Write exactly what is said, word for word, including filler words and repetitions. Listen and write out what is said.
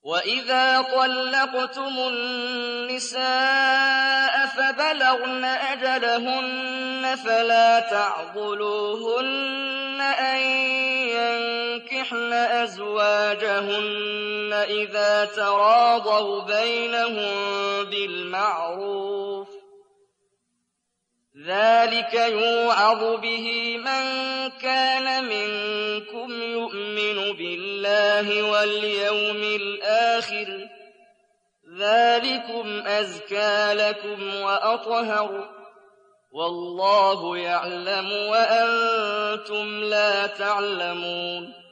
وَإِذَا طَلَّقْتُمُ النِّسَاءَ فَبَلَغْنَ أَجَلَهُنَّ فَلَا تَعْضُلُوهُنَّ أَن يَنكِحْنَ أَزْوَاجَهُنَّ إِذَا تَرَاضَوْا بَيْنَهُم بِالْمَعْرُوفِ ۗ ذَٰلِكَ يُوعَظُ بِهِ مَن كَانَ مِنكُمْ يُؤْمِنُ بِاللَّهِ وَالْيَوْمِ الْآخِرِ ۗ ذَٰلِكُمْ أَزْكَىٰ لَكُمْ وَأَطْهَرُ ۗ وَاللَّهُ يَعْلَمُ وَأَنتُمْ لَا تَعْلَمُونَ